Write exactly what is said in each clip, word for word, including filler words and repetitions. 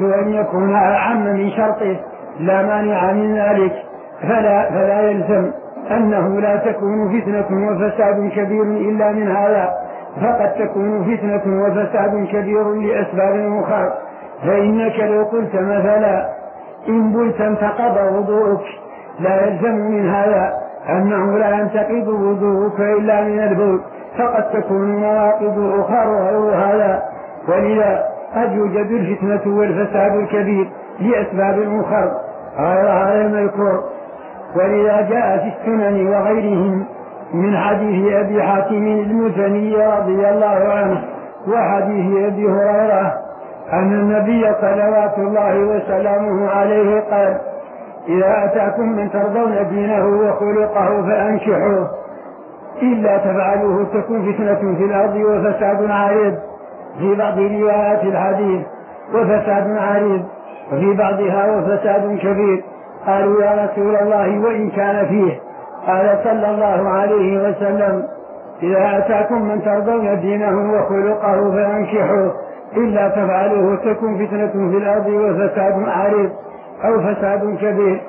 أن يكون أعم من شرطه لا مانع من ذلك، فلا, فلا يلزم أنه لا تكون فتنة وفساد كبير إلا من هذا، فقد تكون فتنة وفساد كبير لأسباب أخرى. فإنك لو قلت مثلا إن بلت انتقض وضوءك، لا يلزم من هذا أنه لا ينتقض وضوءك إلا من البول، فقد تكون مواقض أخرى غير هذا. ولذا قد يوجد الفتنة والفساد الكبير لأسباب أخرى غير هذا المذكور. ولذا جاء في السنن وغيرهم من حديث أبي حاتم المزني رضي الله عنه وحديث أبي هريرة أن النبي صلوات الله وسلامه عليه قال: إذا أتاكم من ترضون دينه وخلقه فأنكحوه، إلا تفعلوه تكون فتنة في الأرض وفساد عريض. في بعض روايات الحديث وفساد عريض، وفي بعضها وفساد كبير. قالوا: يا رسول الله وإن كان فيه؟ قال صلى الله عليه وسلم: إذا أتاكم من ترضون دينه وخلقه فأنكحوه، إلا تفعلوه تكون فتنة في الأرض وفساد عريض أو فساد كبير.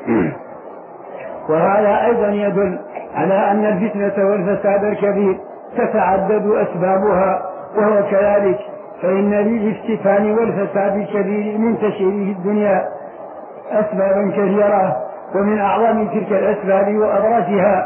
وهذا أيضا يدل على أن الفتنة والفساد الكبير تتعدد أسبابها، وهو كذلك، فإن للافتتان والفساد الكبير المنتشر في الدنيا أسبابا كثيرة، ومن أعظم تلك الأسباب وأبرزها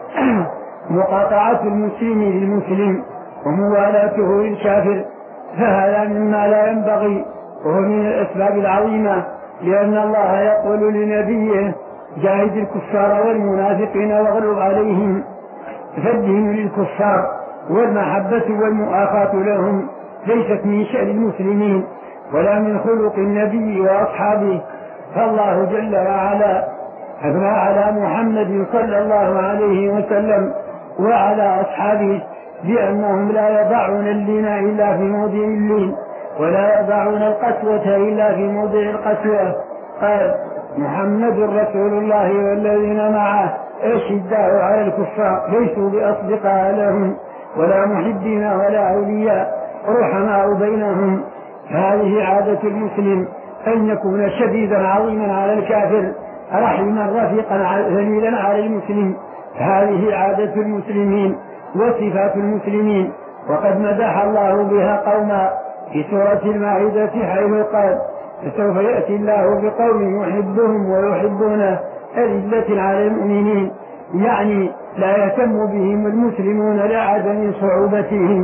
مقاطعة المسلم للمسلم وموالاته للكافر، فهذا مما لا ينبغي، وهو من الأسباب العظيمة، لأن الله يقول لنبيه: جاهد الكفار والمنافقين واغلظ عليهم. فالدين للكفار والمحبة والمؤاخاة لهم ليست من شأن المسلمين ولا من خلق النبي وأصحابه. فالله جل وعلا أثنى على محمد صلى الله عليه وسلم وعلى أصحابه بأنهم لا يضعون اللين إلا في موضع اللين، ولا يضعون القسوة إلا في موضع القسوة. قال: محمد رسول الله والذين معه أشداء على الكفار ليسوا بأصدقاء لهم ولا محبين ولا أولياء رحماء بينهم. هذه عادة المسلم أن يكون شديدا عظيما على الكافر، رحيما رفيقا ذليلا على المسلم. هذه عادة المسلمين وصفات المسلمين، وقد مدح الله بها قوما في سورة المائدة حيث قال: فسوف يأتي الله بقوم يحبهم ويحبونه أذلة على المؤمنين، يعني لا يهتم بهم المسلمون لعدم صعوبتهم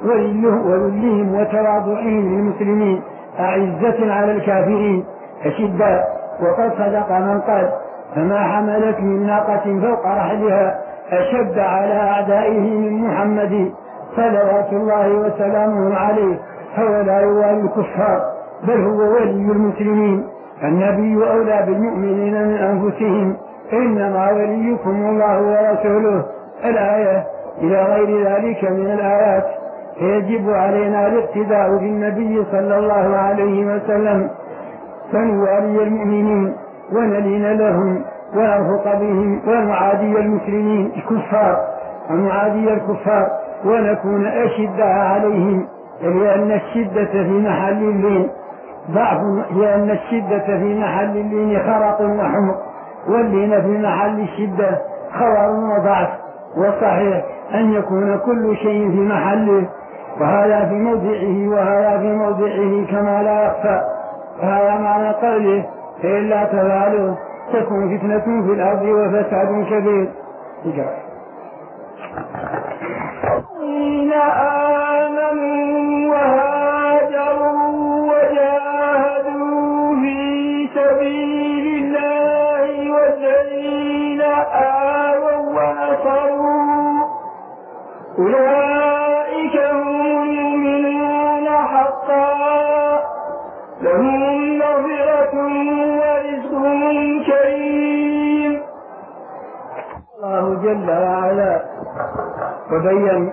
وذلهم وتواضعهم للمسلمين، أعزة على الكافرين أشداء. وقد صدق من قال: فما حملت من ناقة فوق رحلها أشد على أعدائه من محمد صلوات الله وسلامه عليه. هو لا يوالي الكفار بل هو ولي المسلمين. النبي أولى بالمؤمنين من أنفسهم، إنما وليكم الله ورسوله. الآية إلى غير ذلك من الآيات. فيجب علينا الاقتداء بالنبي صلى الله عليه وسلم، فنوالي المؤمنين ونلين لهم ونرفق بهم، ونعادي المسلمين الكفار ونعادي الكفار ونكون أشداء عليهم، لأن الشدة في محل اللين ضعف، لأن الشدة في محل اللين خرق وحمق، واللين في محل الشدة خور وضعف. والصحيح أن يكون كل شيء في محله، وهذا في موضعه وهذا في موضعه كما لا يخفى. وهذا معنى قوله: فإلا تفعلوا تكون فتنة في الأرض وفساد كبير. إن آمنوا وهاجروا وجاهدوا في سبيل الله والذين آووا ونصروا أولئك هم المؤمنون حقا، لهم مغفرة ورزق كريم. الله جل وعلا وبين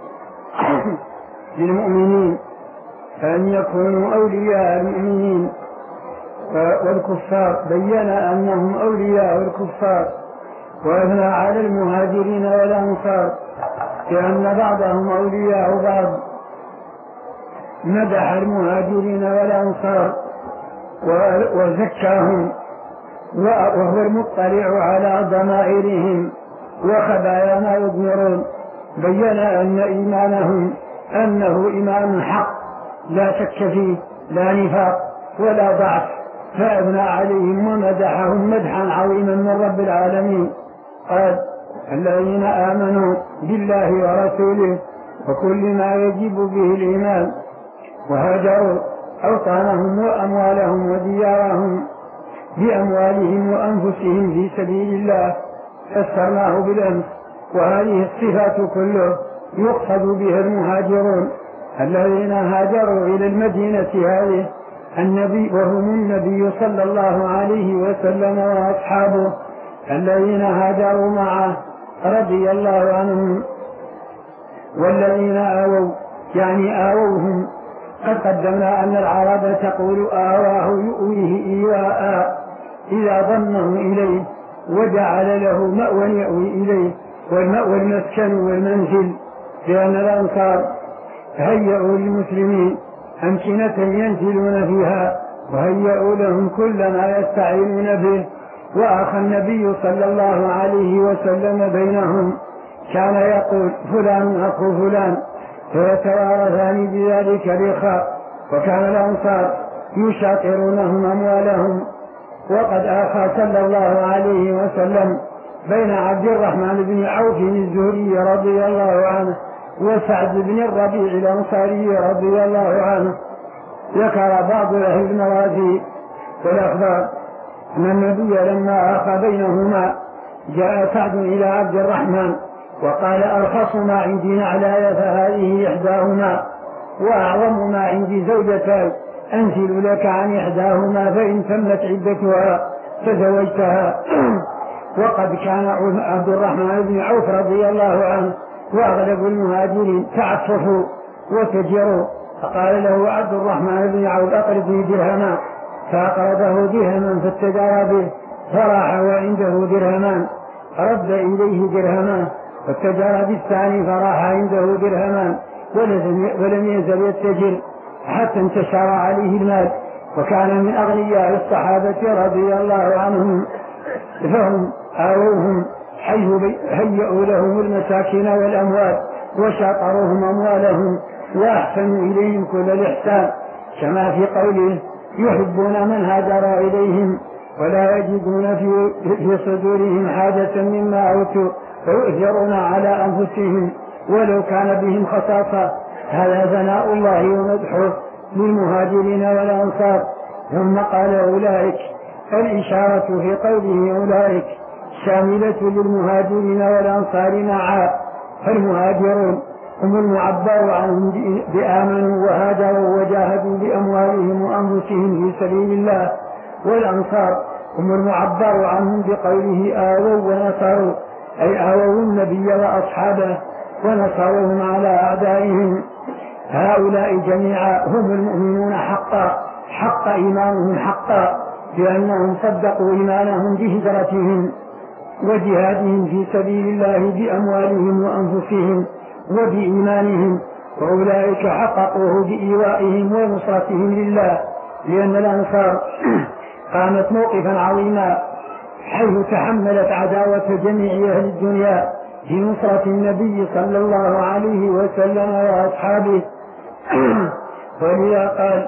للمؤمنين أن يكونوا أولياء المؤمنين والكفار، بين أنهم أولياء الكفار، وأثنى على المهاجرين والأنصار لأن بعضهم أولياء بعض. مدح المهاجرين والأنصار وزكاهم وهو المطلع على ضمائرهم وخبايا ما يضمرون. بين أن إيمانهم أنه إيمان حق لا شك فيه لا نفاق ولا ضعف، فأبنى عليهم ومدحهم مدحا عظيما من رب العالمين. قال الذين آمنوا بالله ورسوله وكل ما يجب به الإيمان وهاجروا أوطانهم وأموالهم وديارهم بأموالهم وأنفسهم في سبيل الله فسرناه بالأمس. وهذه الصفات كله يقصد بها المهاجرون الذين هاجروا إلى المدينة هذه النبي وهم النبي صلى الله عليه وسلم وأصحابه الذين هاجروا معه رضي الله عنهم. والذين آووا يعني آووهم. قد قدمنا أن العرب تقول آواه يؤويه إيواء إذا ضمه إليه وجعل له مأوى يأوي إليه، والمأوى المسكن والمنزل، لأن الأنصار هيئوا للمسلمين أمكنة ينزلون فيها وهيئوا لهم كل ما يستعينون به. وأخى النبي صلى الله عليه وسلم بينهم، كان يقول فلان أخو فلان فيتوارثان بذلك الإخاء. وكان الأنصار يشاطرونهم أموالهم. وقد آخى صلى الله عليه وسلم بين عبد الرحمن بن عوف الزهري رضي الله عنه وسعد بن الربيع الأنصاري رضي الله عنه. ذكر بعض أهل المغازي والأخبار أن النبي لما آخى بينهما جاء سعد إلى عبد الرحمن وقال أرخص ما عندي نعلاي فهذه إحداهما، وأعظم ما عندي زوجتان أنزل لك عن إحداهما فإن تمت عدتها تزوجتها. وقد كان عبد الرحمن بن عوف رضي الله عنه وأغلب المهاجرين تعففوا وتجروا، فقال له عبد الرحمن بن عوف أقرضني درهما، فأقرضه درهما فاتجار به فراح وعنده درهمان، رد إليه درهما فاتجار بالثاني فراح عنده درهمان، ولم يزل يتجر حتى انتشر عليه المال. وكان من أغنياء الصحابة رضي الله عنهم، فهم آووهم حيث هيئوا لهم المساكن والأموال وشاطروهم أموالهم وأحسنوا إليهم كل الإحسان، كما في قوله يحبون من هاجر إليهم ولا يجدون في, في صدورهم حاجة مما أوتوا ويؤثرون على أنفسهم ولو كان بهم خصاصة. هذا ثناء الله ومدحه للمهاجرين والأنصار. ثم قال أولئك، الإشارة في قوله أولئك شاملة للمهاجرين والأنصار معا، فالمهاجرون هم المعبر عنهم بآمنوا وهاجروا وجاهدوا بأموالهم وأنفسهم في سبيل الله، والأنصار هم المعبر عنهم بقوله آووا ونصروا، أي آووا النبي وأصحابه ونصروهم على أعدائهم. هؤلاء جميعا هم المؤمنون حقا، حق إيمانهم حقا، لأنهم صدقوا إيمانهم بهجرتهم وجهادهم في سبيل الله بأموالهم وأنفسهم وبإيمانهم، وأولئك حققوه بإيوائهم ونصرتهم لله، لأن الأنصار قامت موقفا عظيما حيث تحملت عداوة جميع أهل الدنيا في نصرة النبي صلى الله عليه وسلم وأصحابه. ولذا قال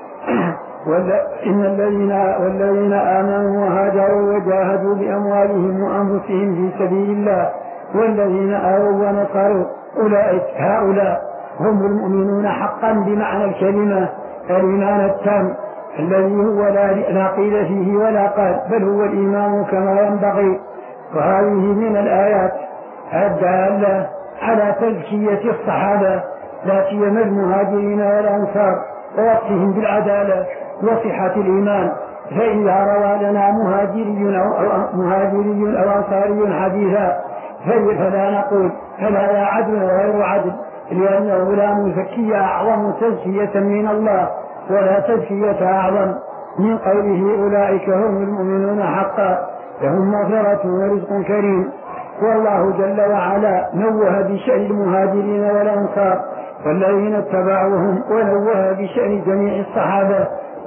إن الذين والذين آمنوا وهاجروا وجاهدوا بأموالهم وأنفسهم في سبيل الله والذين آووا ونصروا أولئك هؤلاء هم المؤمنون حقا بمعنى الكلمة، الإيمان التام الذي هو لا قيل فيه ولا قال، بل هو الإيمان كما ينبغي. وهذه من الآيات الدالة على تزكية الصحابة لا سيما المهاجرين والأنصار ووصفهم بالعدالة وصحة الإيمان. فإذا روى لنا مهاجري أو مهاجري أو أنصاري حديثا فلا نقول فلا عدل غير عدل، لأنه لا مزكية أعظم تزكية من الله ولا تزكية أعظم من قوله أولئك هم المؤمنون حقا لهم مغفرة ورزق كريم. والله جل وعلا نوه بشأن المهاجرين والأنصار والذين اتبعوهم، ونوه بشأن جميع الصحابة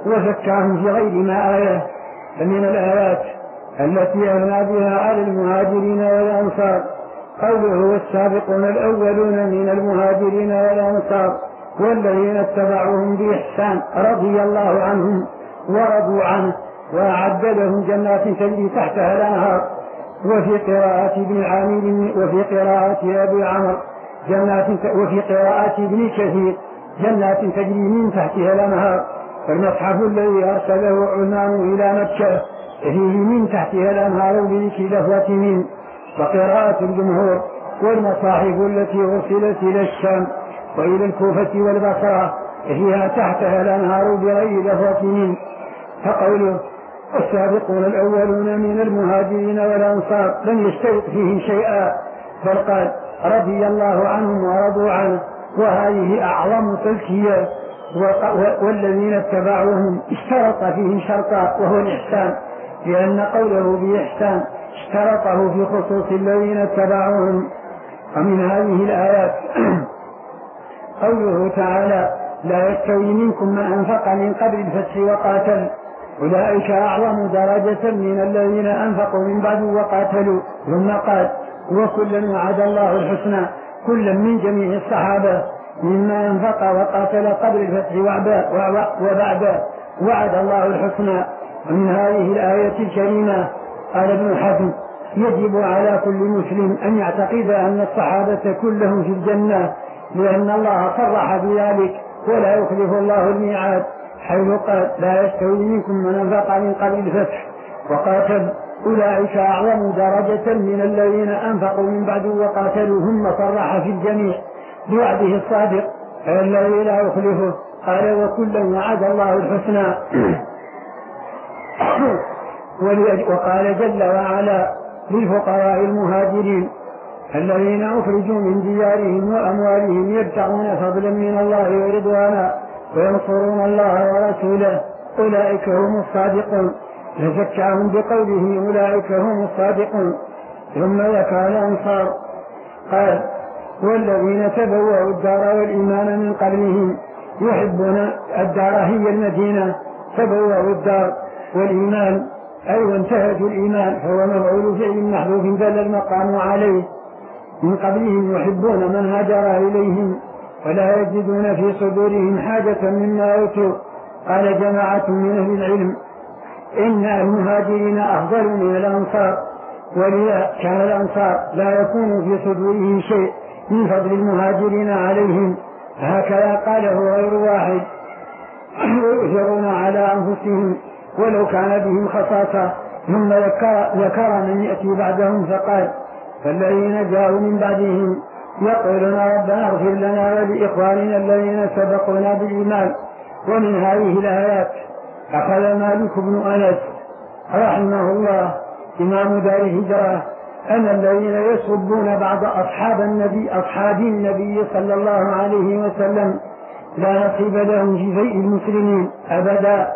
وزكاهم في غير ما آية. فمن الآيات التي أثنى بها على المهاجرين والأنصار قوله والسابقون الأولون من المهاجرين والأنصار والذين اتبعوهم بإحسان رضي الله عنهم ورضوا عنه وأعد لهم جنات تجري تحتها الأنهار. وفي قراءة ابن عامر وفي قراءة أبي عمرو جنات وفي قراءة ابن كثير جنات تجري من تحتها الأنهار. فالمصحف الذي أرسله عثمان إلى مكة فيه من تحتها الأنهار بذكر لفظة من. وقراءة الجمهور والمصاحف التي أرسلت إلى الشام وإلى الكوفة والبصرة فيها تحتها الأنهار بغير لفظة من. فقوله السابقون الأولون من المهاجرين والأنصار لم يشترط فيه شيئا بل قال رضي الله عنهم ورضوا عنه، وهذه أعظم تزكية. والذين اتبعوهم اشترط فيهم شرطا وهو الإحسان، لأن قوله بإحسان اشترطه في خصوص الذين اتبعوهم. ومن هذه الآيات قوله تعالى لا يستوي منكم من أنفق من قبل الفتح وقاتل أولئك أعظم درجة من الذين أنفقوا من بعد وقاتلوا. ثم قال وكلا وعد الله الحسنى كلا من جميع الصحابة مما أنفق وقاتل قبل الفتح وبعد وعد الله الحسنى. ومن هذه الآية الكريمة قال ابن حزم يجب على كل مسلم أن يعتقد أن الصحابة كلهم في الجنة، لأن الله صرح بذلك ولا يخلف الله الميعاد، حيث قال لا يستوي منكم من أنفق من قبل الفتح وقاتل أولئك أعظم درجة من الذين أنفقوا من بعد وقاتلوا. ثم صرح في الجميع بوعده الصادق الذي لا يخلفه، قال وكلا وعد الله الحسنى. وقال جل وعلا للفقراء المهاجرين الذين أخرجوا من ديارهم وأموالهم يبتغون فضلا من الله ورضوانا وينصرون الله ورسوله أولئك هم الصادقون. فزكاهم بقوله أولئك هم الصادقون. ثم ذكر الأنصار قال والذين تبوأوا الدار والإيمان من قبلهم يحبون الدار هي المدينة، تبوأوا الدار والإيمان أي وانتهجوا الإيمان فهو مفعول فعل محذوف دل المقام عليه. من قبلهم يحبون من هاجر إليهم ولا يجدون في صدورهم حاجة مما أوتوا. قال جماعة من أهل العلم إن المهاجرين أفضل من الأنصار، ولذا كان الأنصار لا يكون في صدورهم شيء من فضل المهاجرين عليهم، هكذا قاله غير واحد ويؤثرون على أنفسهم ولو كان بهم خصاصة. ثم ذكر, ذكر من يأتي بعدهم فقال فالذين جاءوا من بعدهم يقولون ربنا اغفر لنا ولإخواننا الذين سبقونا بالإيمان. ومن هذه الآيات أخذ مالك بن أنس رحمه الله إمام دار الهجرة أن الذين يسبون بعض أصحاب النبي أصحاب النبي صلى الله عليه وسلم لا نصيب لهم في شيء المسلمين أبدا.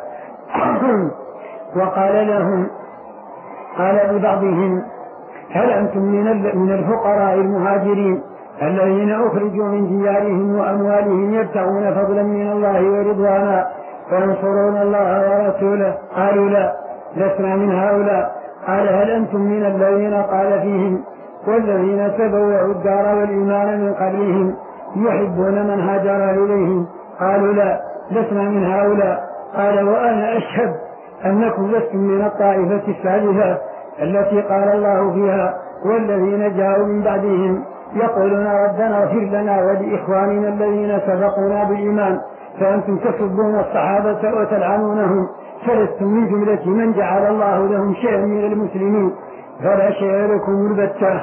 وقال لهم قال لبعضهم هل أنتم من الفقراء المهاجرين الذين أخرجوا من ديارهم وأموالهم يبتغون فضلا من الله ورضوانا وينصرون الله ورسوله؟ قالوا لا لسنا من هؤلاء. قال هل أنتم من الذين قال فيهم والذين تبوأوا الدار والإيمان من قبلهم يحبون من هاجر إليهم؟ قالوا لا لسنا من هؤلاء. قال وأنا أشهد أنكم لستم من الطائفة الثالثة التي قال الله فيها والذين جاءوا من بعدهم يقولون ربنا اغفر لنا ولإخواننا الذين سبقونا بالإيمان. فأنتم تسبون الصحابة وتلعنونهم، فلستم من جملة من جعل الله لهم شيئا من المسلمين فلا شيء لكم البتة.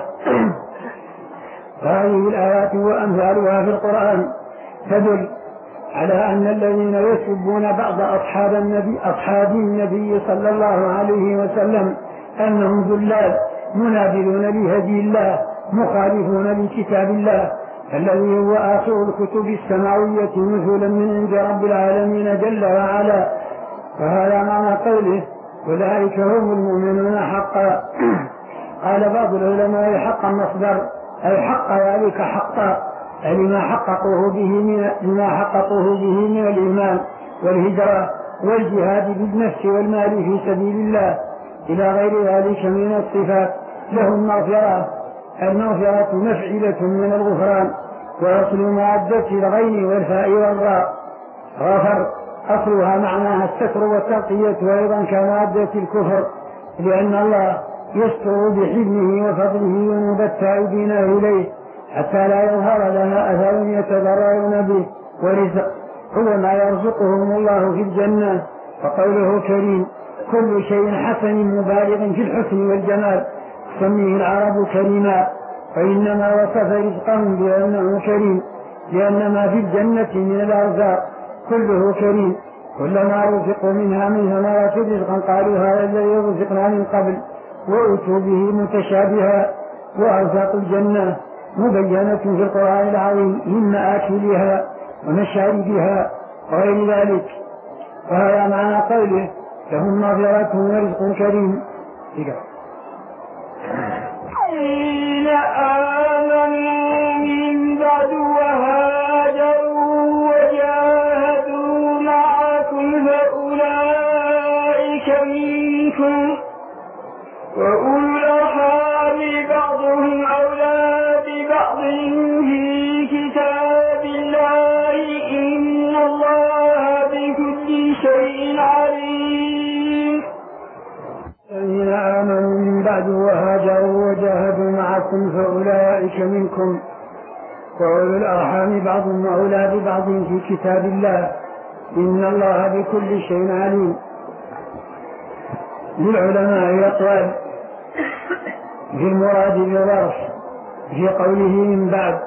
هذه الآيات وأمثالها في القرآن تدل على أن الذين يسبون بعض أصحاب النبي أصحاب النبي صلى الله عليه وسلم أنهم ذلال منابذون لهدي الله مخالفون لكتاب الله الذي هو آخر الكتب السماوية نزولا من عند رب العالمين جل وعلا. فهذا معنى قوله أولئك هم المؤمنون حقا. قال بعض العلماء حقا مصدر أي حق ذلك حقا لما حققوه به من لما حققوه به من الإيمان والهجرة والجهاد بالنفس والمال في سبيل الله إلى غير ذلك من الصفات لهم مغفرة. المغفرة مفعلة من الغفران، وأصل مادة الغين والفاء والراء غفر، أصلها معناها الستر والتغطية، وأيضا كمادة الكفر، لأن الله يستر بحلمه وفضله ذنوب التائبين إليه حتى لا يظهر لنا أثر يتضررون به. ورزق هو ما يرزقهم الله في الجنة، فقوله كريم كل شيء حسن مبالغ في الحسن والجمال تسميه العرب كريما، فإنما وصف رزقهم بأنه كريم لأن ما في الجنة من الأرزاق كله كريم، كلما رزقوا منها من ثمرات رزقا قالوا هذا الذي رزقنا من قبل، وأتوا به متشابها. وأرزاق الجنة مبينة في القرآن العظيم من مآكلها ومشاربها وغير ذلك، وهذا معنى قوله لهم مغفرة ورزق كريم. الذين آمنوا من بعد وهاجروا وجاهدوا معكم فأولئك منكم، وأولو الأرحام بعضهم أولى ببعض في كتاب الله إن الله بكل شيء عليم. الذين آمنوا من بعد وهاجروا وجاهدوا معكم فأولئك منكم، وأولو الأرحام بعضهم أولى ببعض في كتاب الله إن الله بكل شيء عليم. للعلماء أقوال في المراد بالظرف في قوله من بعد،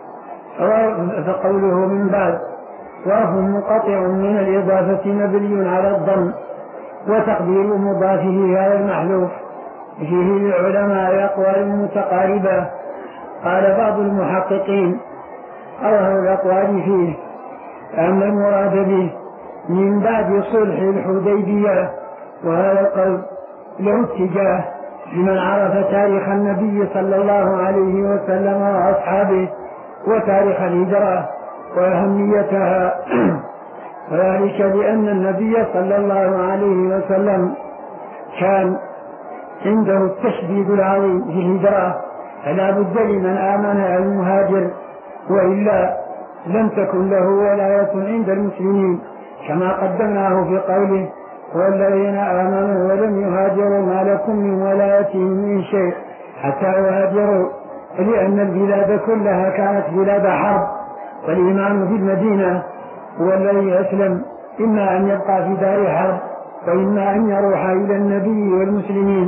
فقوله من بعد ظرف منقطع من الإضافة مبني على الضم، وتقدير مضافه على المحذوف. فيه للعلماء أقوال متقاربة. قال بعض المحققين أظهر الأقوال فيه أن المراد به من بعد صلح الحديبية، وهذا القول له اتجاه لمن عرف تاريخ النبي صلى الله عليه وسلم وأصحابه وتاريخ الهجرة وأهميتها، وذلك لأن النبي صلى الله عليه وسلم كان عنده التشديد العظيم في الهجرة، فلا بد لمن آمن أن يهاجر، وإلا لم تكن له ولاية عند المسلمين، كما قدمناه في قوله والذين آمنوا ولم يهاجروا ما لكم من ولايتهم من شيء حتى يهاجروا، لأن البلاد كلها كانت بلاد حرب، والإمام في المدينة هو الذي أسلم، إما أن يبقى في دار حرب وإما أن يروح إلى النبي والمسلمين.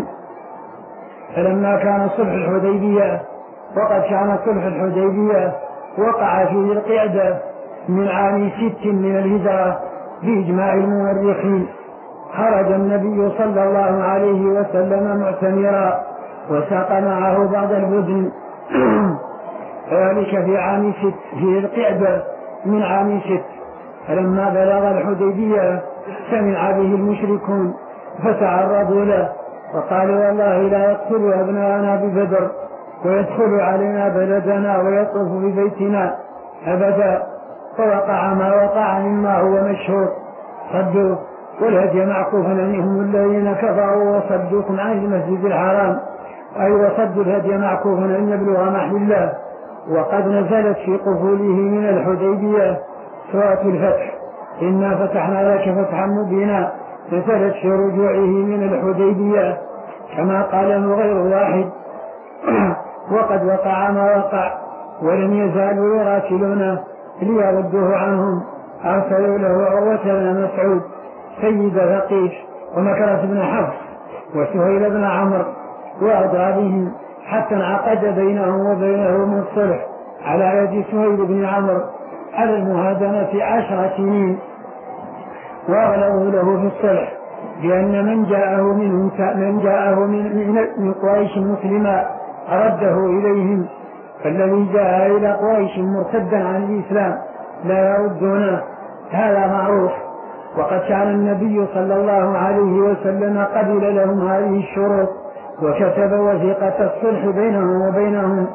فلما كان صلح الحديبية، وقد كان صلح الحديبية وقع في ذي القعدة من عام ست من الهجرة بإجماع المؤرخين، خرج النبي صلى الله عليه وسلم معتمرا وساق معه بعض البدن ذلك في عام ست في القعدة من عام ست. فلما بلغ الحديبية سمع به المشركون فتعرضوا له وقالوا والله لا يقتل أبناءنا ببدر ويدخل علينا بلدنا ويطوف ببيتنا أبدا، فوقع ما وقع مما هو مشهور، صدوا والهدي معكوفا عنهم الذين كفروا وصدوكم عن المسجد الحرام، أي وصدوا الهدي معكوفا أن يبلغ محل الله. وقد نزلت في قفوله من الحديبية سورة الفتح إنا فتحنا لك فتحا مبينا، نزلت في رجوعه من الحديبية كما قاله غير واحد. وقد وقع ما وقع ولم يزالوا يراسلونه ليردوه عنهم، أرسلوا له عروة بن مسعود سيد ثقيف ومكرة بن حفص وسهيل بن عمرو وأضرابهم حتى انعقد بينهم وبينهم الصلح على يد سهيل بن عمرو على المهادنة عشر سنين، وأغلظوا له في الصلح لأن من جاءه منهم من جاءه من, من قريش مسلما أرده إليهم، فالذي جاء إلى قريش مرتدا عن الإسلام لا يردونه، هذا معروف. وقد كان النبي صلى الله عليه وسلم قبل لهم هذه الشروط وكتب وثيقة الصلح بينهم وبينهم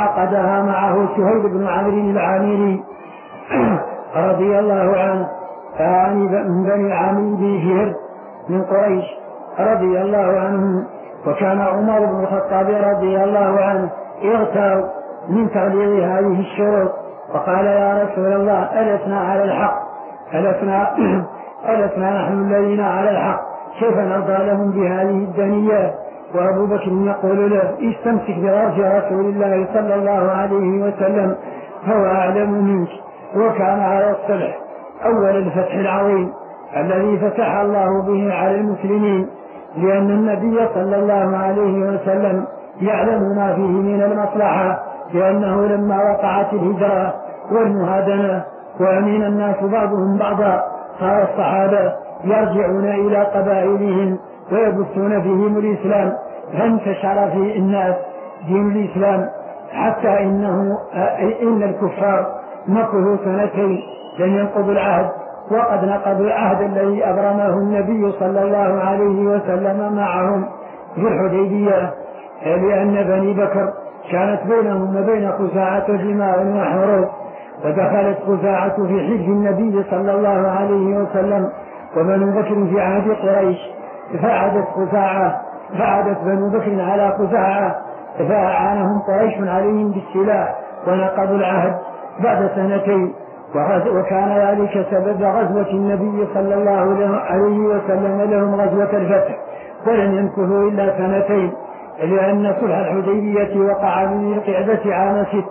وعقدها معه سهيل بن عمرو العامري رضي الله عنه، يعني من بني عامر بن فهر من قريش رضي الله عنهم. وكان عمر بن الخطاب رضي الله عنه اغتاب من تغليظ هذه الشروط وقال يا رسول الله ألسنا على الحق ألسنا, ألسنا نحن الذين على الحق كيف نرضى لهم بهذه الدنيات؟ وأبو بكر يقول له استمسك بغرج رسول الله صلى الله عليه وسلم هو أعلم منك. وكان على الصلح أول الفتح العظيم الذي فتح الله به على المسلمين، لأن النبي صلى الله عليه وسلم يعلم ما فيه من المصلحة، لأنه لما وقعت الهجرة والمهادنة وأمين الناس بعضهم بعضا صار الصحابة يرجعون إلى قبائلهم ويبثون فيهم الإسلام، فانتشر في الناس دين الإسلام حتى إنه إن الكفار مكثوا سنتين لم ينقضوا العهد، وقد نقضوا العهد الذي أبرمه النبي صلى الله عليه وسلم معهم في الحديبية، لأن بني بكر كانت بينهم وبين خزاعة دماء وحروب، ودخلت خزاعة في حلف النبي صلى الله عليه وسلم وبنو بكر في عهد قريش، فعدت خزاعة فعدت بنو بكر على خزاعة فأعانهم قريش عليهم بالسلاح ونقضوا العهد بعد سنتين، وكان ذلك سبب غزوة النبي صلى الله عليه وسلم لهم غزوة الفتح، ولم يمكثوا إلا سنتين، لأن صلح الحديبية وقع من القعدة عام ست،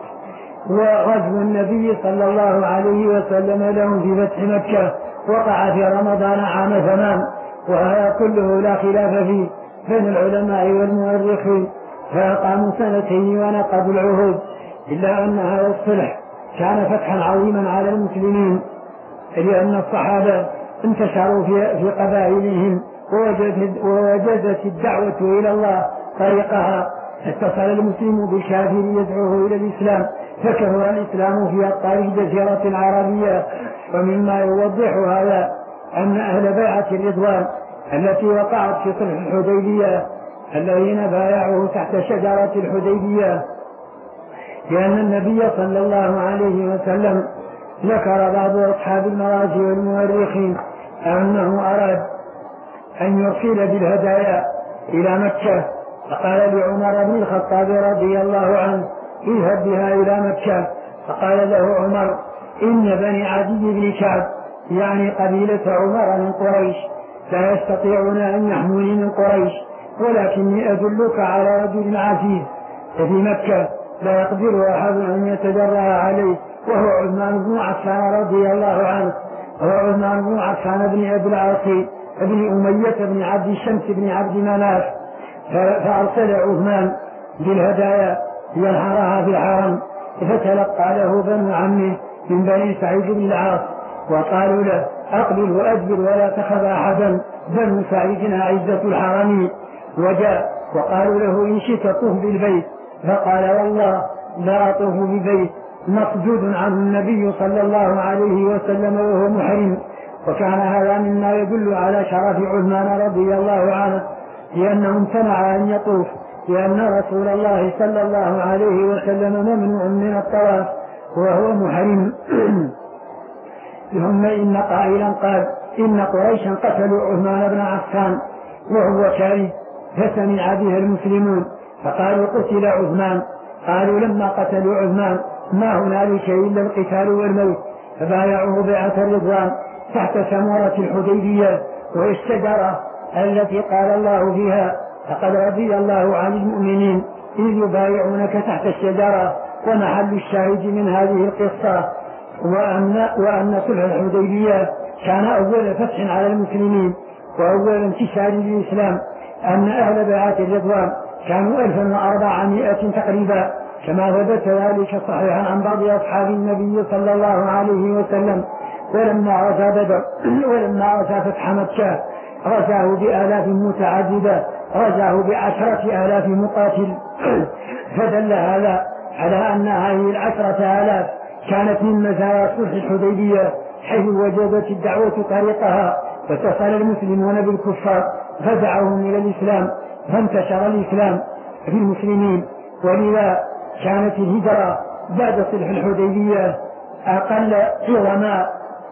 وغزو النبي صلى الله عليه وسلم لهم في فتح مكة وقع في رمضان عام ثمان، وهذا كله لا خلاف فيه بين العلماء والمؤرخين، فأقاموا سنتين ونقضوا العهود، إلا أن هذا الصلح كان فتحا عظيما على المسلمين، لأن الصحابة انتشروا في, في قبائلهم ووجدت, ووجدت الدعوة إلى الله طريقها، اتصل المسلم بالكافر يدعوه إلى الإسلام، فكثر الإسلام في أقطار الجزيرة العربية. ومما يوضح هذا أن أهل بيعة الرضوان التي وقعت في صلح الحديبية الذين بايعوه تحت شجرة الحديبية، لأن النبي صلى الله عليه وسلم ذكر بعض أصحاب المراجع والمؤرخين أنه أراد أن يرسل بالهدايا إلى مكة، فقال لعمر بن الخطاب رضي الله عنه اذهب بها إلى مكة، فقال له عمر إن بني عدي بن كعب يعني قبيلة عمر من قريش لا يستطيعون أن يحموني من قريش، ولكني أدلك على رجل عزيز في مكة لا يقدر أحد أن يتجرأ عليه، وهو عثمان بن عفان رضي الله عنه، وهو عثمان بن عفان بن أبي العاص بن أمية بن عبد الشمس بن عبد مناف، فأرسل عثمان بالهدايا ينحرها في الحرم، فتلقى له بنو عمه من بني سعيد بن العاص وقالوا له أقبل وأدبر ولا تخف أحدا، بنو سعيد أعزة الحرم، وجاء وقالوا له إن شئت طف بالبيت، فقال والله لا أطوف ببيت مصدود عنه النبي صلى الله عليه وسلم وهو محرم. وكان هذا مما يدل على شرف عثمان رضي الله عنه، لأنه امتنع أن يطوف، لأن رسول الله صلى الله عليه وسلم ممنوع من الطواف وهو محرم. ثم إن قائلا قال إن قريشا قتلوا عثمان بن عفان وهو كاره، فسمع به المسلمون فقالوا قتل عثمان، قالوا لما قتلوا عثمان ما هنالك إلا القتال والموت، فبايعوه بيعة الرضوان تحت سمورة الحديبية، وهي الشجرة التي قال الله فيها فقد رضي الله عن المؤمنين إذ يبايعونك تحت الشجرة. ومحل الشاهد من هذه القصة وأن, وأن صلح الحديبية كان أول فتح على المسلمين وأول انتشار للإسلام، أن أهل بيعة الرضوان كانوا ألفا وأربعمائة تقريبا، كما ثبت ذلك صحيحا عن بعض أصحاب النبي صلى الله عليه وسلم. ولما غزا بدر ولما غزا فتح مكة غزاه بآلاف متعددة، غزاه بعشرة آلاف مقاتل، فدل هذا على أن هذه العشرة آلاف كانت من مزايا صلح الحديبية، حيث وجدت الدعوة طريقها واتصل المسلمون بالكفار فدعوهم إلى الإسلام، فانتشر الإسلام في المسلمين. ولذا كانت الهجرة بعد صلح الحديبية أقل عظما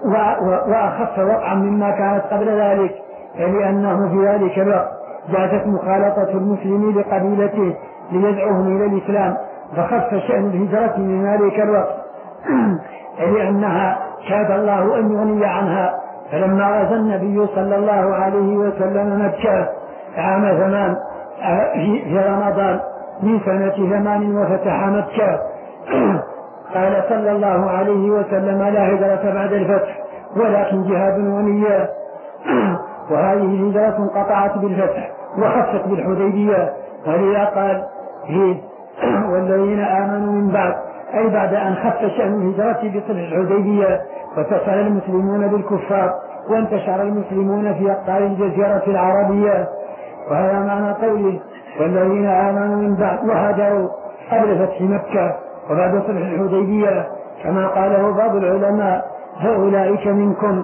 وأخف وقعا مما كانت قبل ذلك، لأنه في ذلك الوقت جاءت مخالطة المسلمين لقبيلته ليدعوهم إلى الإسلام، فخف شأن الهجرة من ذلك الوقت لأنها كاد الله أن يغني عنها. فلما غزا النبي صلى الله عليه وسلم مكة عام ثمان في رمضان من سنة ثمان وفتح مكة قال صلى الله عليه وسلم: لا هجرة بعد الفتح ولكن جهاد ونية. وهذه الهجرة انقطعت بالفتح وخفت بالحديبية، ولذا قال فيه: والذين آمنوا من بعد، أي بعد أن خف شأن الهجرة بصلح الحديبية واتصل المسلمون بالكفار وانتشر المسلمون في أقطار الجزيرة العربية. وهذا معنى قوله: والذين آمنوا من بعد وهاجروا قبل فتح مكة وبعد صلح الحديبية، كما قاله بعض العلماء: فأولئك منكم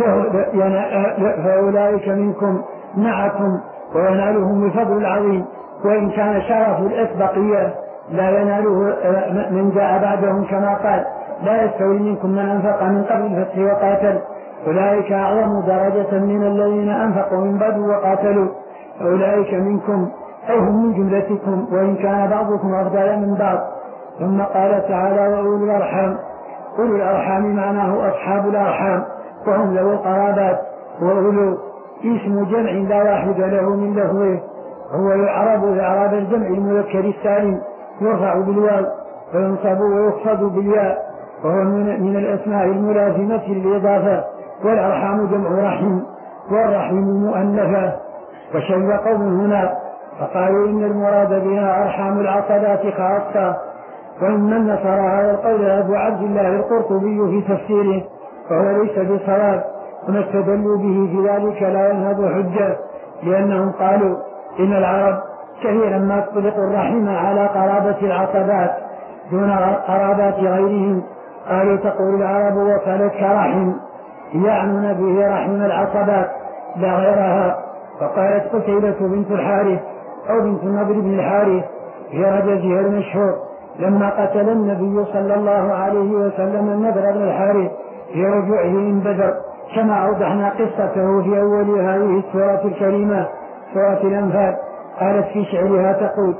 فأولئك منكم معكم وينالهم الفضل العظيم، وإن كان شرف الأسبقية لا يناله من جاء بعدهم، كما قال: لا يستوي منكم من أنفق من قبل الفتح وقاتل، أولئك أعظم درجة من الذين أنفقوا من بعد وقاتلوا، أولئك منكم أو هم من جملتكم، وإن كان بعضكم أفضل من بعض. ثم قال تعالى: وأولو الأرحام. أولو الأرحام معناه أصحاب الأرحام، وهم له القرابات. وأولو اسم جمع لا واحد له من لفظه، هو يعرب إعراب الجمع المذكر السالم، يرفع بالواو وينصب ويخفض بالياء، وهو من الأسماء الملازمة للإضافة. والأرحام جمع رحم، والرحم مؤنثة. وشذ قوم هنا فقالوا إن المراد بها أرحام العصبات خاصة، ومن نصر هذا القول أبو عبد الله القرطبي في تفسيره، فهو ليس بصواب، وما استدلوا به في ذلك لا ينهض حجة، لأنهم قالوا إن العرب كثيرا ما تطلق الرحم على قرابة العصبات دون قرابات غيرهم. قالوا: تقول العرب وصلتك رحم، يعنون به رحم العصبات لا غيرها. فقالت قتيلة بنت الحارث أو بنت النضر بن الحارث في رجزها المشهور لما قتل النبي صلى الله عليه وسلم النضر بن الحارث في رجوعه من بدر، كما أوضحنا قصته في أول هذه السورة الكريمة سورة الأنفال. قالت في شعرها تقول: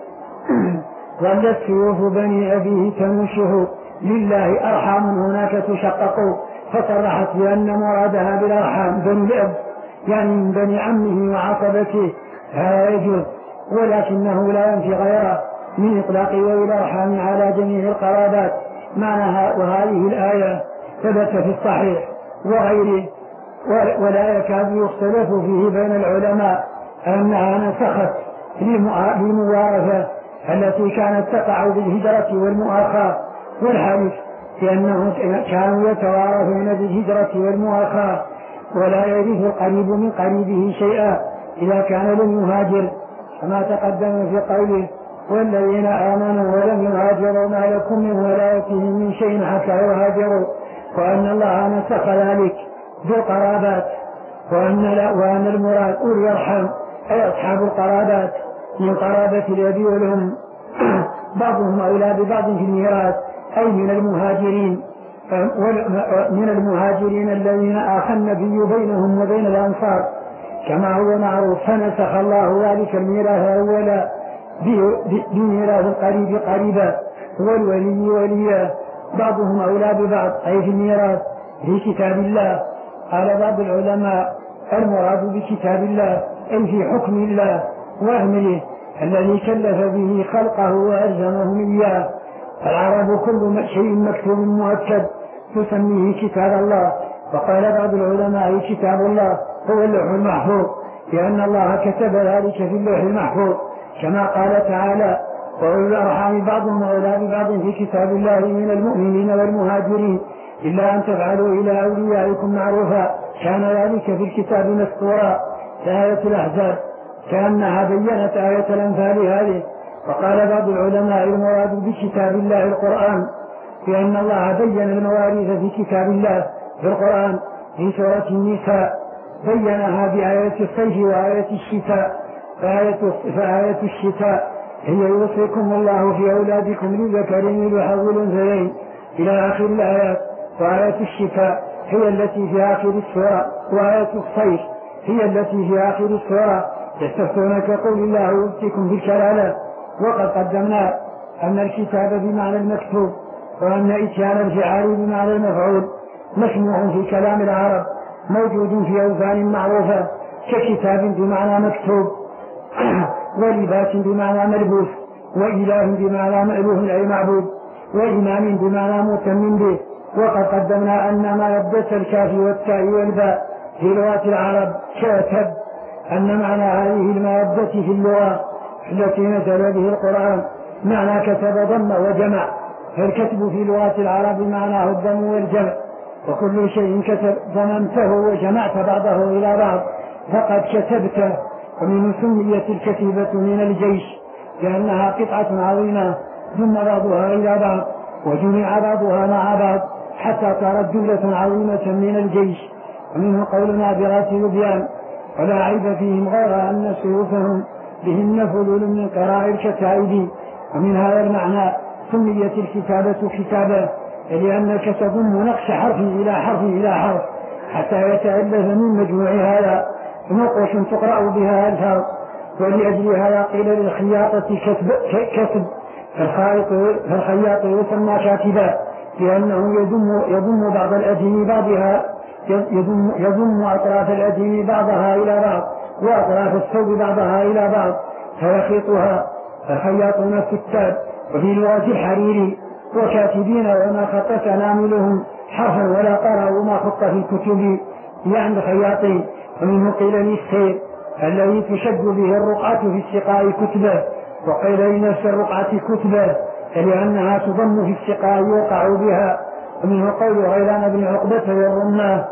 ظلت سيوف بني أبيه تنوشه، لله أرحام هناك تشقق. فصرحت بأن مرادها بالأرحام بني الأب، يعني من بني عمه وعصبته، هذا يجوز، ولكنه لا ينفي غيره من إطلاق ذوي الأرحام على جميع القرابات معناها. وهذه الآية ثبت في الصحيح وغيره، ولا يكاد يختلف فيه بين العلماء أنها نسخت للموارثة التي كانت تقع بالهجرة والمؤاخاة والحلف، لأنهم كانوا يتوارثون بالهجرة والمؤاخاة، ولا يرث القريب من قريبه شيئا إذا كان لم يهاجر، كما تقدم في قوله: والذين آمنوا ولم يهاجروا ما لكم من ولايتهم من شيء حتى يهاجروا، وأن الله نسخ ذلك بالقرابات، وأن, وأن المراد أولي الأرحام أي أصحاب القرابات من قرابة الأب والأم، بعضهم أولى ببعض في الميراث، أي من المهاجرين من المهاجرين الذين آخى النبي بينهم وبين الأنصار كما هو معروف، فنسخ الله ذلك الميراث أولا بميراث القريب قريبا والولي وليا، بعضهم أولى ببعض أي في الميراث في كتاب الله. قال بعض العلماء: المراد بكتاب الله أي في حكم الله وأمره الذي كلف به خلقه وألزمهم إياه. العرب كل شيء مكتوب مؤكد تسميه كتاب الله، وقال بعض العلماء: كتاب الله هو اللوح المحفوظ، لأن الله كتب ذلك في اللوح المحفوظ، كما قال تعالى: وأولو الأرحام بعضهم أولى ببعض في كتاب الله من المؤمنين والمهاجرين إلا أن تفعلوا إلى أوليائكم معروفا كان ذلك في الكتاب مسطورا. آية الأحزاب كأنها بينت آية الأنفال هذه. وقال بعض العلماء: المراد بكتاب الله القرآن، لأن الله بين المواريث في كتاب الله في القرآن في سورة النساء، بينها بآية الصيف وآية الشتاء. فآية الشتاء هي: يوصيكم الله في أولادكم للذكر مثل حظ الأنثيين إلى آخر الآيات. وآية الشتاء هي التي في آخر السورة، وآية الصيف هي التي في آخر السورة. يستفتونك قل الله يفتيكم في الكلالة. وقد قدمنا أن الكتاب بمعنى المكتوب، وأن إتيان الفعال بمعنى المفعول مسموع في كلام العرب موجود في أوزان معروفة، ككتاب بمعنى مكتوب، ولباس بمعنى ملبوس، وإله بمعنى مألوه أي معبود، وإمام بمعنى مهتم به. وقد قدمنا أن ما يبدس الكاف والتاء والباء في لغة العرب كاتب، أن معنى هذه المادة في اللغة التي نزل به القرآن معنى كتب ضم وجمع، فالكتب في لغة العرب معناه الضم والجمع، وكل شيء كتب ضممته وجمعت بعضه إلى بعض فقد كتبته. ومن سميت الكتيبة من الجيش لأنها قطعة عظيمة ضم بعضها إلى بعض وجمع بعضها مع بعض حتى صارت جملة عظيمة من الجيش. ومنه قولنا برات لبيان ولا عيب فيهم غير أن سيوفهم بهن فلول من قراء الكتائب. ومن هذا المعنى سميت الكتابة كتابة لأنك تضم نقش حرف إلى حرف إلى حرف حتى يتألف من مجموع هذا نقوش تقرأ بها الفاظ. ولأجل هذا قيل للخياطة كتب, كتب فالخياط يسمى كاتبا لأنه يضم, يضم بعض الأدين بعضها يضم, يضم أطراف الأدين بعضها إلى بعض وأطراف الثوب بعضها إلى بعض فيخيطها. فالخياطون كتاب وفي لغة الحريري وكاتبين وما خطت أناملهم حرفا ولا قرأوا ما خط في الكتب يعني خياطين. ومنه قيل للسير الذي تشد به الرقعة في السقاء كتبة، وقيل لنفس الرقعة كتبة لأنها تضم في السقاء يوقع بها. ومنه قول غيلان بن عقبة والرماه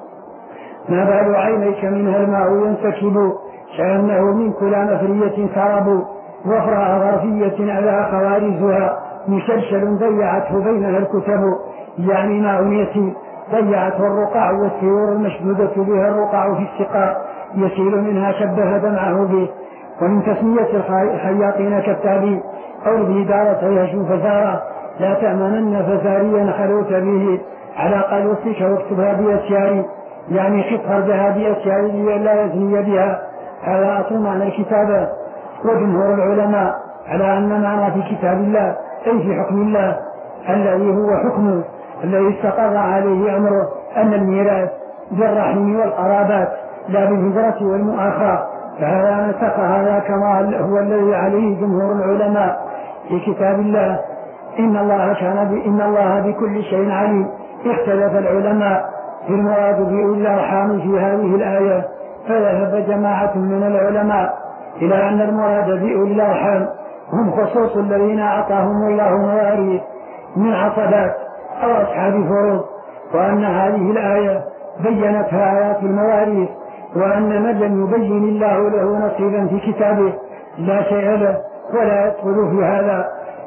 ما بال عينيك منها الماء ينسكب كأنه من كلا مفرية سرب وفرع غرفية على خوارزها مسلسل ضيعته بينها الكتب يعني ماء يسيل ضيعته الرقع والسيور المشدودة بها الرقع في السقاء يسيل منها شبه دمعه به. ومن تسمية الخياطين كالتالي قول بدارة يشوف فزارة لا تأمنن فزاريا خلوت به على قلوسك واكتبها بأسياري يعني خطها بهذه أسياري لا يزني بها. هذا أصل معنى الكتابة. وجمهور العلماء على أن معنى في كتاب الله أي في حكم الله الذي هو حكمه الذي استقر عليه أمره أن الميراث بالرحم والقرابات لا بالهجرة والمؤاخاة. فهذا نسخ هذا كما هو الذي عليه جمهور العلماء في كتاب الله. إن الله كان ب... إن الله بكل شيء عليم. اختلف العلماء في المراد بأولي الأرحام في هذه الآية، فذهب جماعة من العلماء إلى أن المراد بأولي الأرحام هم خصوص الذين أعطاهم الله مواريث من عصبات أو أصحاب فروض، وأن هذه الآية بينتها آيات المواريث، وأن من لم يبين الله له نصيبا في كتابه لا شيء له ولا يدخل في هذا.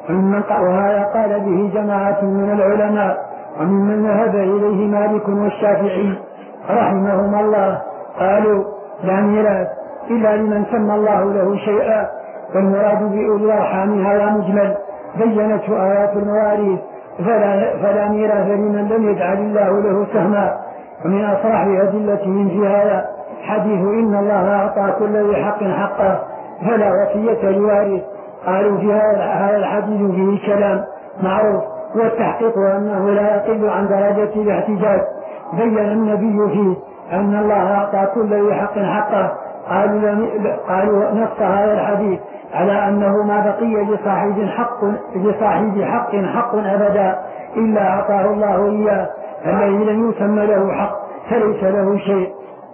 وهذا قال به جماعة من العلماء وممن ذهب إليه مالك والشافعي رحمهما الله قالوا لا ميراث إلا لمن سمى الله له شيئا. والمراد بأولي الأرحام هذا مجمل بينته آيات المواريث فلا, فلا ميراث لمن لم يجعل الله له سهما. ومن أصرح أدلتهم في هذا حديث إن الله أعطى كل ذي حق حقه فلا وصية لوارث. قالوا في هذا الحديث فيه كلام معروف والتحقيق أنه لا يقل عن درجة الاحتجاج. بين النبي فيه أن الله أعطى كل ذي حق حقه. قالوا, قالوا نص هذا الحديث على أنه ما بقي لصاحب حق لصاحب حق حق أبدا إلا أعطاه الله إياه، الذي لم يسمى له حق فليس له شيء،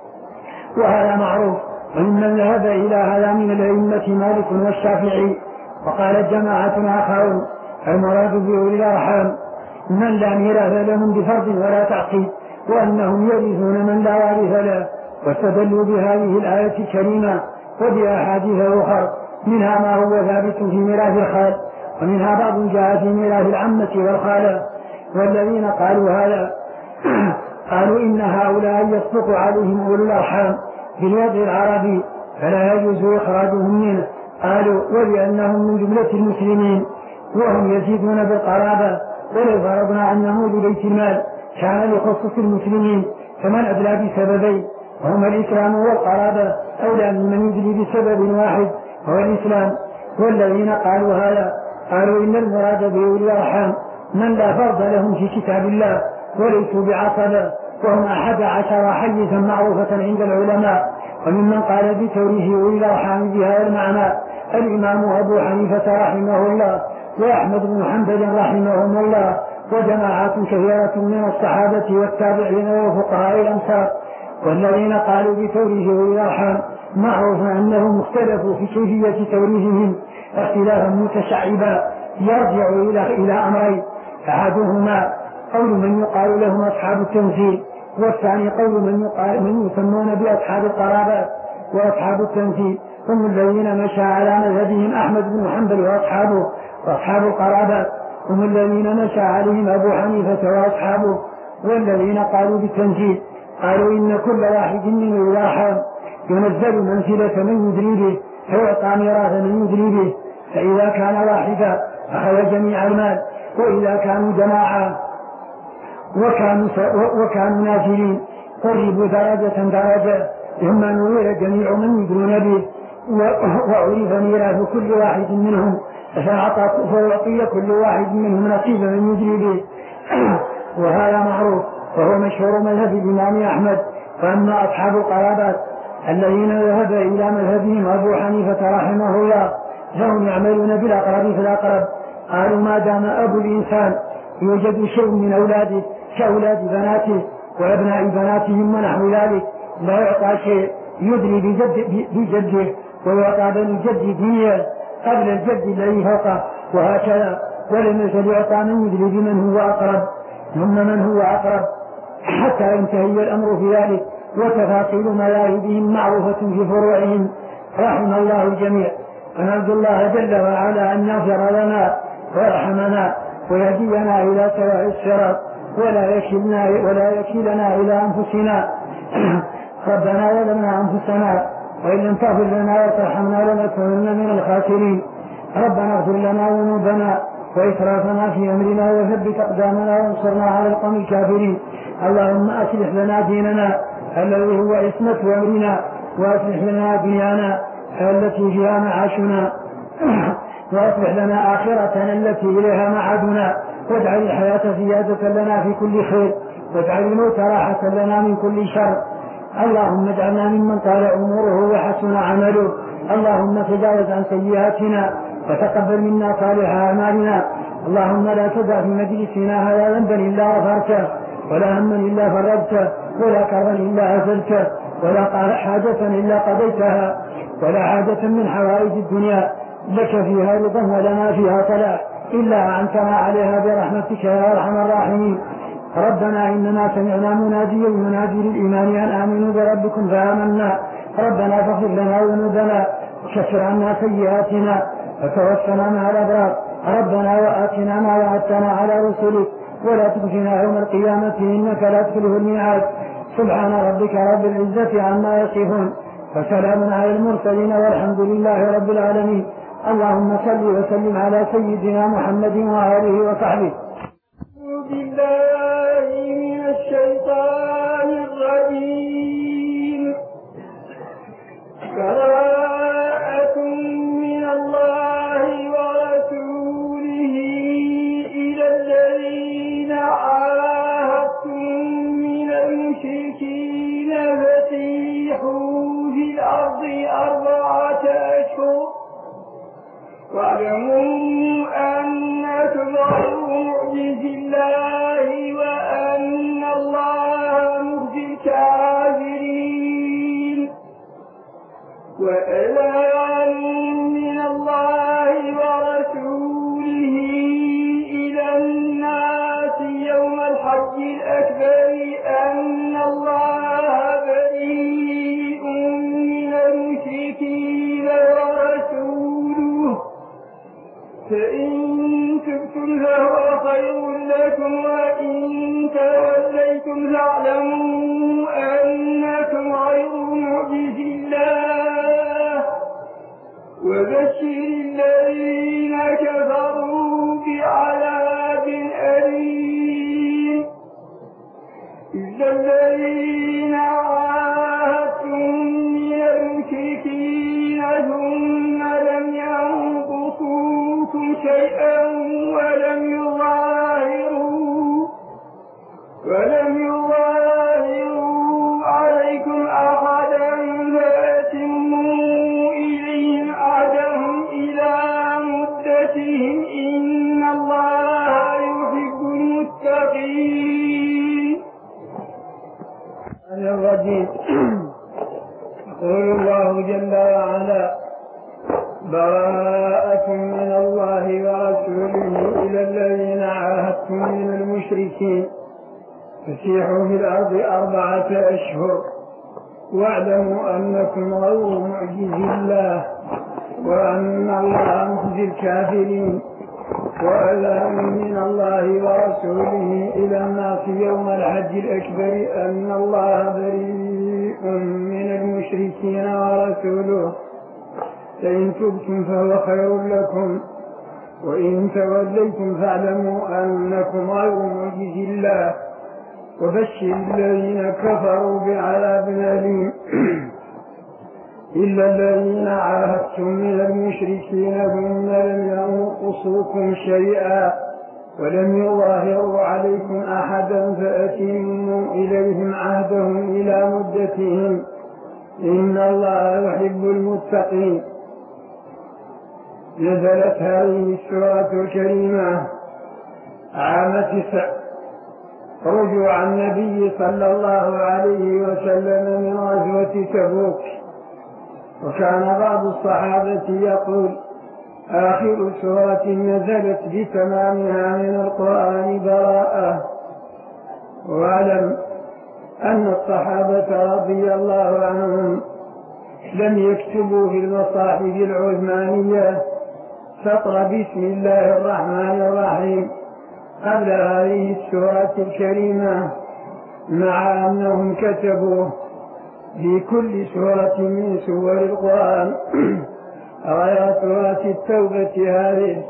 وهذا معروف. وممن ذهب إلى هذا من الأئمة مالك والشافعي. وقال جماعة آخرون المراد بأولي الأرحام من لا ميراث لهم بفرض ولا تعقيد، وأنهم يرثون من لا وارث له. واستدلوا بهذه الآية الكريمة وبأحاديث أخرى منها ما هو ثابت في ميراث الخال، ومنها بعض جاء في ميراث العمة والخالة. والذين قالوا هذا قالوا إن هؤلاء يصدق عليهم أولو الأرحام بالوضع العربي فلا يجوز إخراجهم منه. قالوا ولأنهم من جملة المسلمين وهم يزيدون بالقرابة، ولو فرضنا أنه لبيت المال كان لخصوص المسلمين، فمن أدلى بسببين وهما الإسلام والقرابة أولى ممن يدلي بسبب واحد هو الإسلام. والذين قالوا هذا قالوا إن المراد بأولي الأرحام من لا فرض لهم في كتاب الله وليسوا بعصبة، وهم أحد عشر حيزا معروفة عند العلماء. وممن قال بتوريث أولي الأرحام بهذا المعنى الإمام أبو حنيفة رحمه الله وأحمد بن حنبل رحمهم الله وجماعات كثيرة من الصحابة والتابعين وفقهاء الأمصار. والذين قالوا بتوريث أولي الأرحام معروف أنهم اختلفوا في كيفية توريثهم اختلافا متشعبا يرجع إلى إلى أمرين: أحدهما قول من يقال لهم أصحاب التمثيل، والثاني قول من, يقال من يسمون بأصحاب القرابات. وأصحاب التمثيل هم الذين مشى على مذهبهم أحمد بن حنبل وأصحابه، وأصحاب القرابات هم الذين مشى عليهم أبو حنيفة وأصحابه. والذين قالوا بالتمثيل قالوا إن كل واحد من أولي الأرحام ينزل منزلة من يدري به فيعطى ميراث من يدري به، فإذا كان واحدا أخذ جميع المال، وإذا كانوا جماعة وكانوا, وكانوا نازلين قربوا درجة درجة، ثم نوير جميع من يدرون به وعرف ميراث كل واحد منهم فيعطي كل واحد منهم نصيب من يدري به. وهذا معروف وهو مشهور مذهب الإمام أحمد. وأما أصحاب القرابات الذين ذهب إلى مذهبهم أبو حنيفة رحمه الله فهم يعملون بالأقرب في الأقرب. قالوا ما دام أبو الإنسان يوجد شيء من أولاده كأولاد بناته وأبناء بناتهم ونحو ذلك لا يعطى شيء يدري بجد بجده، ويعطى بني جد دنيا قبل الجد الذي فوقه، وهكذا. ولم يزل يعطى من يدري بمن هو أقرب ثم من هو أقرب حتى ينتهي الأمر في ذلك، وتفاصيل مذاهبهم معروفة في فروعهم رحم الله الجميع. ونرجو الله جل وعلا أن يغفر لنا ويرحمنا ويهدينا إلى سواء الصراط ولا يكلنا ولا يكلنا إلى أنفسنا. ربنا ظلمنا أنفسنا وإن لم تغفر لنا وترحمنا لنكونن من الخاسرين. ربنا اغفر لنا ذنوبنا وإسرافنا في أمرنا وثبت أقدامنا وانصرنا على القوم الكافرين. اللهم أصلح لنا ديننا الذي هو عصمة أمرنا، وأصلح لنا دنيانا التي فيها معاشنا، وأصلح لنا آخرتنا التي إليها معادنا، واجعل الحياة زيادة لنا في كل خير، واجعل الموت راحة لنا من كل شر. اللهم اجعلنا ممن طال عمره وحسن عمله. اللهم تجاوز عن سيئاتنا وتقبل منا صالح أعمالنا. اللهم لا تدع في مجلسنا هذا ذنبا إلا غفرته، ولا هما إلا فرجته، ولا كربا إلا أزلته، ولا حاجة إلا قضيتها، ولا حاجة من حوائج الدنيا لك فيها رضا ولنا فيها صلاح إلا أعنتنا عليها برحمتك يا أرحم الراحمين. ربنا إننا سمعنا مناديا ينادي للإيمان أن آمنوا بربكم فآمنا. ربنا فاغفر لنا ذنوبنا وكفر عنا سيئاتنا وتوفنا مع الأبرار. ربنا وآتنا ما وعدتنا على رسلك ولا تخزنا يوم القيامة إنك لا تخلف الميعاد. سبحان ربك رب العزة عما يصفون وسلام على المرسلين والحمد لله رب العالمين. اللهم صل وسلم على سيدنا محمد وآله وصحبه. بالله من الشيطان الرجيم. براءة من الله ورسوله إلى الذين عاهدتم من المشركين فسيحوا في الأرض أربعة أشهر واعلموا أنكم غير معجز الله وأن الله مخزي الكافرين. وأذان من الله ورسوله إلى الناس يوم الحج الأكبر أن الله بريء من المشركين ورسوله، فإن تبتم فهو خير لكم، وإن توليتم فاعلموا أنكم غير معجز الله، وبشر الذين كفروا بعذاب أليم. الذين عاهدتم من المشركين ثم لم ينقصوكم شيئا ولم يظاهروا ولم يظاهروا عليكم أحدا فأتموا إليهم عهدهم إلى مدتهم إن الله يحب المتقين. الرجيم. يقول الله جل وعلا: براءة من الله ورسوله إلى الذين عاهدتم من المشركين فسيحوا في الأرض أربعة أشهر واعلموا أنكم غير معجزي الله وأن الله مخزي الكافرين وأذان من الله ورسوله إلى الناس يوم الحج الأكبر أن الله بريء من المشركين ورسوله فإن تبتم فهو خير لكم وإن توليتم فاعلموا أنكم غير معجزي الله وبشر الذين كفروا بعذاب أليم. إلا الذين عاهدتم من المشركين ثم لم ينقصوكم شيئا ولم يظاهروا عليكم أحدا فأتموا إليهم عهدهم إلى مدتهم إن الله يحب المتقين. نزلت هذه السورة الكريمة عام تسع رجوع النبي صلى الله عليه وسلم من غزوة تبوك، وكان بعض الصحابة يقول: آخر سورة نزلت بتمامها من القرآن براءة. واعلم أن الصحابة رضي الله عنهم لم يكتبوا في المصاحف العثمانية سطر بسم الله الرحمن الرحيم قبل هذه السورة الكريمة، مع أنهم كتبوه في كل سورة من سور القرآن غير سورة التوبة هذه.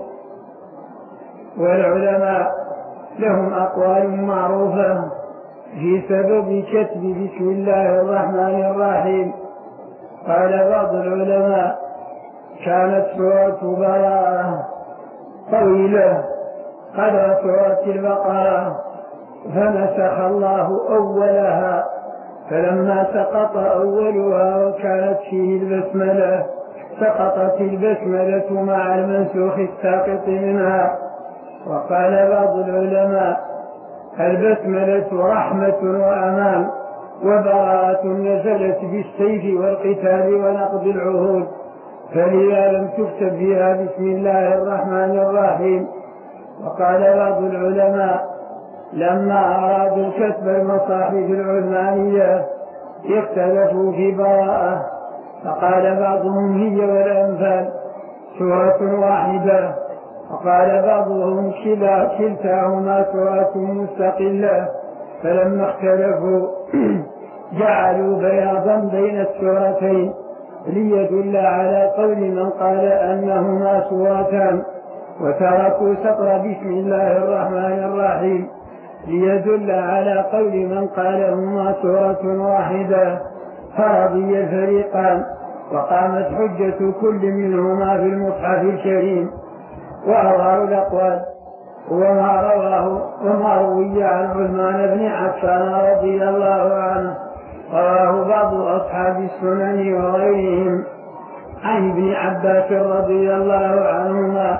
والعلماء لهم أقوال معروفة في سبب كتب بسم الله الرحمن الرحيم. قال بعض العلماء: كانت سورة براءة طويلة قدر سورة البقرة فنسخ الله أولها، فلما سقط أولها وكانت فيه البسملة سقطت البسملة مع المنسوخ الساقط منها. وقال بعض العلماء: البسملة رحمة وأمان، وبراءة نزلت بالسيف والقتال ونقض العهود، فلذا لم تكتب فيها بسم الله الرحمن الرحيم. وقال بعض العلماء: لما أرادوا كتب المصاحف العثمانية اختلفوا في براءة، فقال بعضهم هي والأنفال سورة واحدة، وقال بعضهم كلا كلتاهما سورة مستقلة. فلما اختلفوا جعلوا بياضا بين السورتين ليدل على قول من قال أنهما سورتان، وتركوا سطر بسم الله الرحمن الرحيم ليدل على قول من قال هما سورة واحدة، فرضي الفريقان وقامت حجة كل منهما في المصحف الكريم. وأظهر الأقوال وما رواه وما روي عن عثمان بن عفان رضي الله عنه، رواه بعض أصحاب السنن وغيرهم عن ابن عباس رضي الله عنهما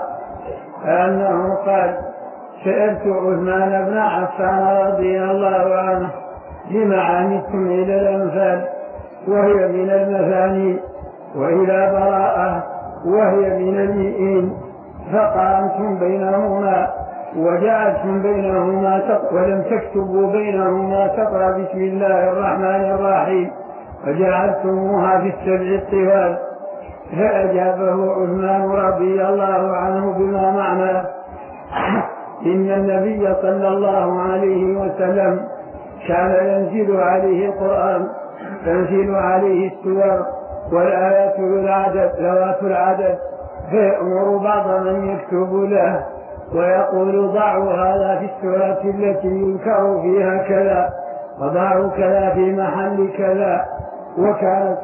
أنه قال: سألت عثمان بن عفان رضي الله عنه: لم عانيتم إلى الأنفال وهي من المثاني وإلى براءة وهي من المئين، فقارنتم بينهما وجعلتم بينهما ولم تكتبوا بينهما سطر بسم الله الرحمن الرحيم وجعلتموها في السبع الطوال؟ فأجابه عثمان رضي الله عنه بما معنى: إن النبي صلى الله عليه وسلم كان ينزل عليه القرآن، تنزل عليه السور والآيات العدد ذوات العدد، فيأمر بعض من يكتب له ويقول: ضعوا هذا في السورة التي يذكر فيها كذا، وضعوا كذا في محل كذا، وكانت